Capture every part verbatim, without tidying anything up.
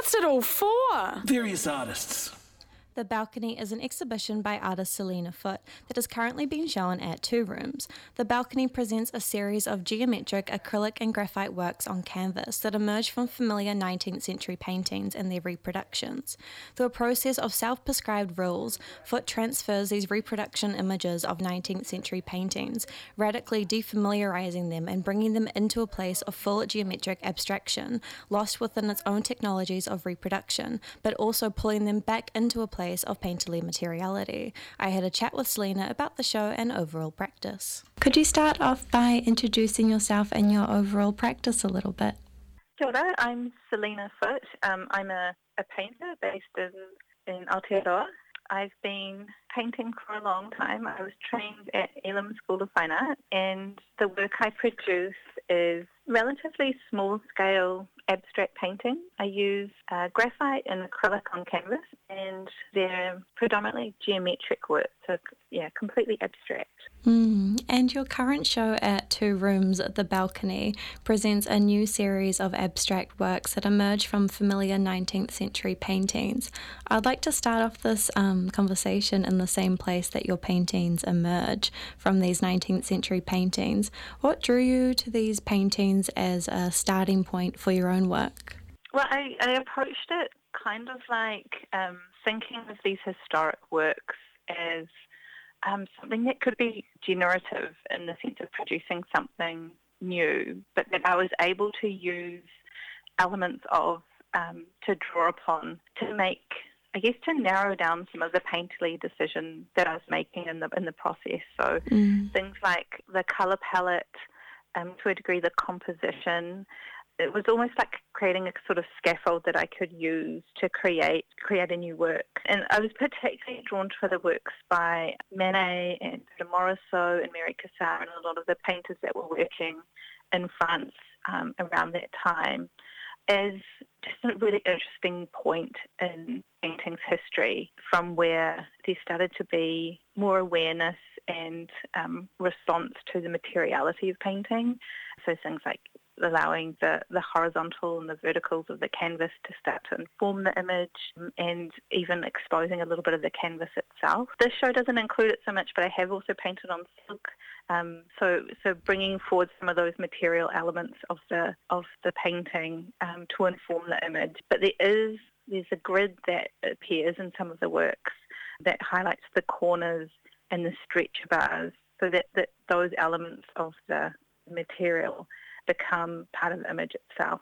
What's it all for? Various artists. The Balcony is an exhibition by artist Selena Foote that is currently being shown at Two Rooms. The Balcony presents a series of geometric acrylic and graphite works on canvas that emerge from familiar nineteenth century paintings and their reproductions. Through a process of self-prescribed rules, Foote transfers these reproduction images of nineteenth century paintings, radically defamiliarizing them and bringing them into a place of full geometric abstraction, lost within its own technologies of reproduction, but also pulling them back into a place of painterly materiality. I had a chat with Selena about the show and overall practice. Could you start off by introducing yourself and your overall practice a little bit? Kia ora, I'm Selena Foote. Um, I'm a, a painter based in, in Aotearoa. I've been painting for a long time. I was trained at Elam School of Fine Art, and the work I produce is relatively small-scale abstract painting. I use uh, graphite and acrylic on canvas, and they're predominantly geometric work, so yeah, completely abstract. Mm. And your current show at Two Rooms, The Balcony, presents a new series of abstract works that emerge from familiar nineteenth century paintings. I'd like to start off this um, conversation in the same place that your paintings emerge from these nineteenth century paintings. What drew you to these paintings as a starting point for your own work? Well, I, I approached it kind of like um, thinking of these historic works as um, something that could be generative in the sense of producing something new, but that I was able to use elements of um, to draw upon to make, I guess, to narrow down some of the painterly decisions that I was making in the in the process. So mm. things like the colour palette, um, to a degree the composition. It was almost like creating a sort of scaffold that I could use to create create a new work. And I was particularly drawn to the works by Manet and Peter Morisot and Mary Cassatt and a lot of the painters that were working in France um, around that time, as just a really interesting point in painting's history, from where there started to be more awareness and um, response to the materiality of painting. So things like allowing the, the horizontal and the verticals of the canvas to start to inform the image, and even exposing a little bit of the canvas itself. This show doesn't include it so much, but I have also painted on silk, um, so so bringing forward some of those material elements of the of the painting um, to inform the image. But there is there's a grid that appears in some of the works that highlights the corners and the stretch bars, so that, that those elements of the material become part of the image itself.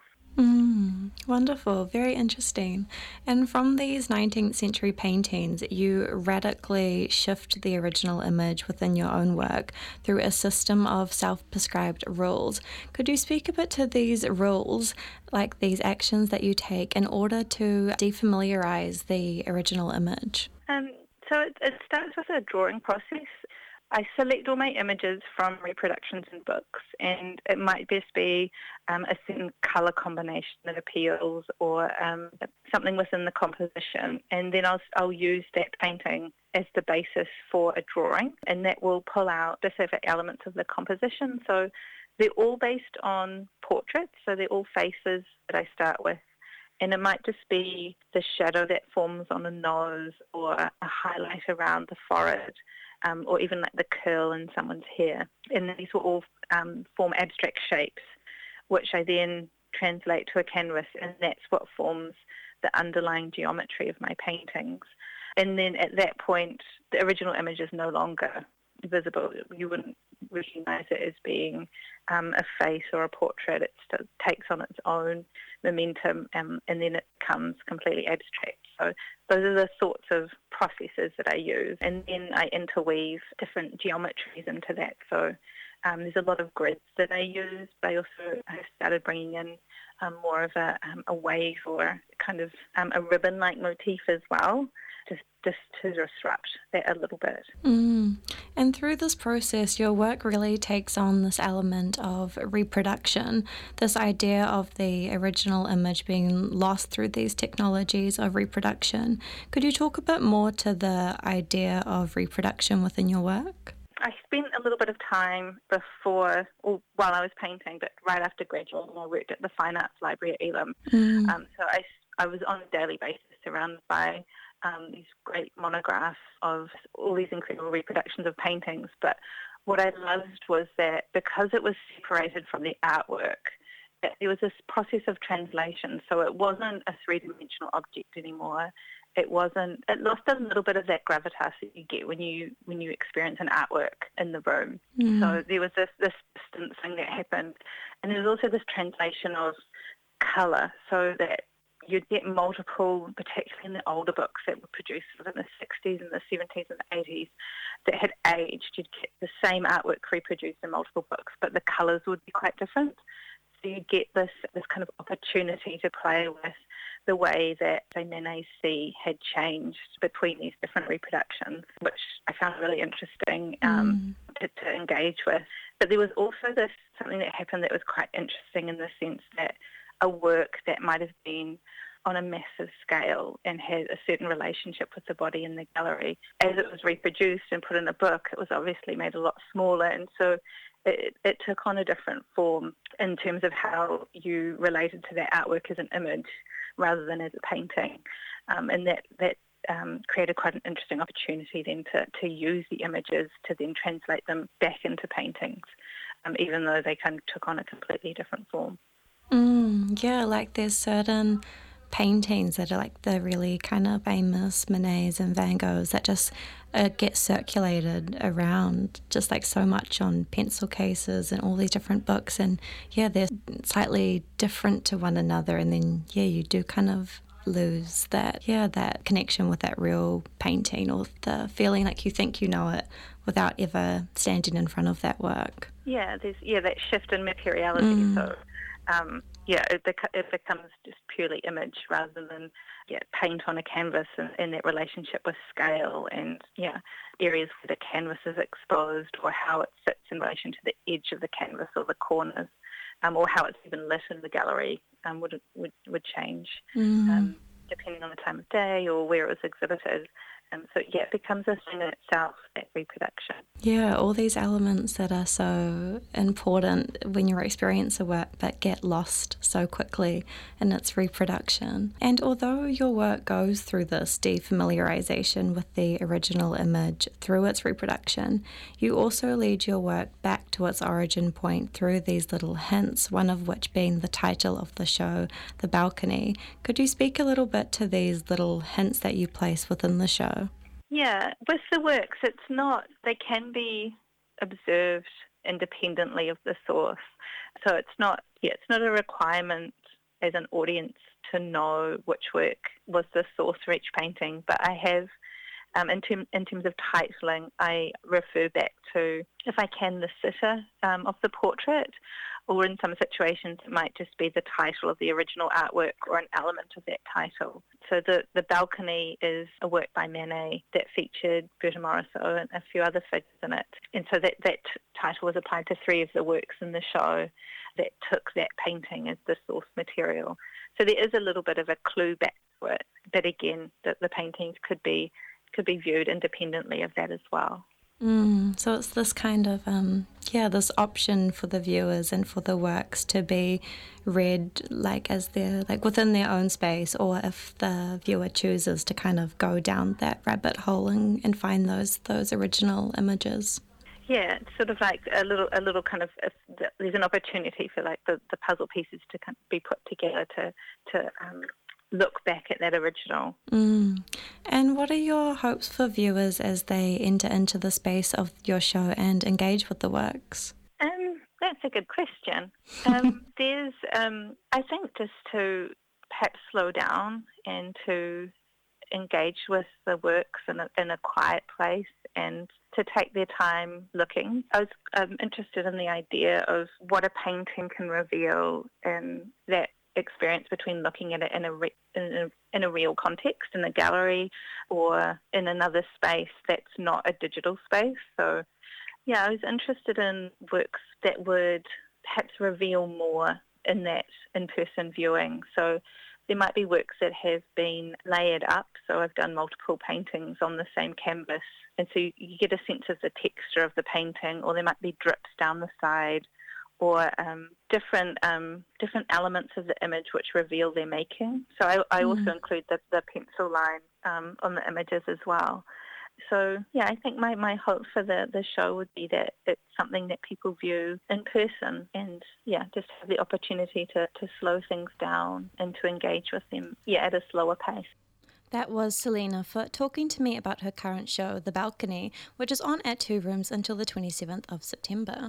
Mm, wonderful, very interesting. And from these nineteenth century paintings, you radically shift the original image within your own work through a system of self-prescribed rules. Could you speak a bit to these rules, like these actions that you take in order to defamiliarize the original image? Um, so it, it starts with a drawing process. I select all my images from reproductions in books, and it might just be um, a certain colour combination that appeals, or um, something within the composition, and then I'll, I'll use that painting as the basis for a drawing, and that will pull out specific elements of the composition. So they're all based on portraits, so they're all faces that I start with. And it might just be the shadow that forms on a nose, or a highlight around the forehead, Um, or even like the curl in someone's hair. And these will all um, form abstract shapes, which I then translate to a canvas, and that's what forms the underlying geometry of my paintings. And then at that point, the original image is no longer visible. You wouldn't recognise it as being um, a face or a portrait. It still takes on its own momentum, um, and then it becomes completely abstract. So those are the sorts of processes that I use, and then I interweave different geometries into that. So um, there's a lot of grids that I use, but I also have started bringing in um, more of a, um, a wave, or kind of um, a ribbon-like motif as well, just, just to disrupt that a little bit. Mm. And through this process, your work really takes on this element of reproduction, this idea of the original image being lost through these technologies of reproduction. Could you talk a bit more to the idea of reproduction within your work? I spent a little bit of time before, or while I was painting, but right after graduating, I worked at the Fine Arts Library at Elam. Mm. Um, so I, I was on a daily basis surrounded by um, these great monographs of all these incredible reproductions of paintings. But what I loved was that because it was separated from the artwork, that there was this process of translation. So it wasn't a three-dimensional object anymore. It wasn't. It lost a little bit of that gravitas that you get when you when you experience an artwork in the room. Mm. So there was this this distant thing that happened, and there was also this translation of colour, so that you'd get multiple, particularly in the older books that were produced in the sixties and the seventies and the eighties, that had aged. You'd get the same artwork reproduced in multiple books, but the colours would be quite different. So you get this this kind of opportunity to play with the way that, say, Manet's sea had changed between these different reproductions, which I found really interesting um, mm. to, to engage with. But there was also this something that happened that was quite interesting in the sense that a work that might have been on a massive scale and had a certain relationship with the body in the gallery, as it was reproduced and put in a book, it was obviously made a lot smaller, and so it, it took on a different form in terms of how you related to that artwork as an image rather than as a painting. Um, and that, that um, created quite an interesting opportunity then to, to use the images to then translate them back into paintings, um, even though they kind of took on a completely different form. Mm, yeah, like there's certain paintings that are like the really kind of famous Manets and Van Goghs that just uh, get circulated around just like so much on pencil cases and all these different books, and yeah, they're slightly different to one another, and then yeah, you do kind of lose that yeah that connection with that real painting, or the feeling like you think you know it without ever standing in front of that work. Yeah, there's yeah that shift in materiality. Mm. So um, yeah, it, bec- it becomes just purely image rather than yeah paint on a canvas, and, and that relationship with scale and yeah areas where the canvas is exposed, or how it sits in relation to the edge of the canvas or the corners, um, or how it's even lit in the gallery um, would would would change mm. um, depending on the time of day or where it was exhibited. And so, yeah, it becomes a thing in itself, that reproduction. Yeah, all these elements that are so important when you experience a work but get lost so quickly in its reproduction. And although your work goes through this defamiliarization with the original image through its reproduction, you also lead your work back to its origin point through these little hints, one of which being the title of the show, The Balcony. Could you speak a little bit to these little hints that you place within the show? Yeah, with the works, it's not, they can be observed independently of the source. So it's not, yeah, it's not a requirement as an audience to know which work was the source for each painting, but I have, um, in, term, in terms of titling, I refer back to, if I can, the sitter um, of the portrait, or in some situations it might just be the title of the original artwork or an element of that title. So the, the Balcony is a work by Manet that featured Berta Morisot and a few other figures in it. And so that, that title was applied to three of the works in the show that took that painting as the source material. So there is a little bit of a clue back to it, but again, the, the paintings could be could be viewed independently of that as well. Mm, so it's this kind of, um, yeah, this option for the viewers and for the works to be read like as they're like within their own space, or if the viewer chooses to kind of go down that rabbit hole and, and find those those original images. Yeah, it's sort of like a little a little kind of, if there's an opportunity for like the, the puzzle pieces to kind of be put together to, to um, look back at that original. Mm. And what are your hopes for viewers as they enter into the space of your show and engage with the works? Um, that's a good question. Um, there's, um, I think, just to perhaps slow down and to engage with the works in a, in a quiet place and to take their time looking. I was um, interested in the idea of what a painting can reveal in that experience between looking at it in a, re- in a in a real context, in a gallery or in another space that's not a digital space. So, yeah, I was interested in works that would perhaps reveal more in that in-person viewing. So there might be works that have been layered up. So I've done multiple paintings on the same canvas, and so you, you get a sense of the texture of the painting, or there might be drips down the side, or um, different um, different elements of the image which reveal their making. So I, I Mm. also include the, the pencil line um, on the images as well. So, yeah, I think my, my hope for the, the show would be that it's something that people view in person and, yeah, just have the opportunity to, to slow things down and to engage with them, yeah, at a slower pace. That was Selena Foote talking to me about her current show, The Balcony, which is on at Two Rooms until the twenty-seventh of September.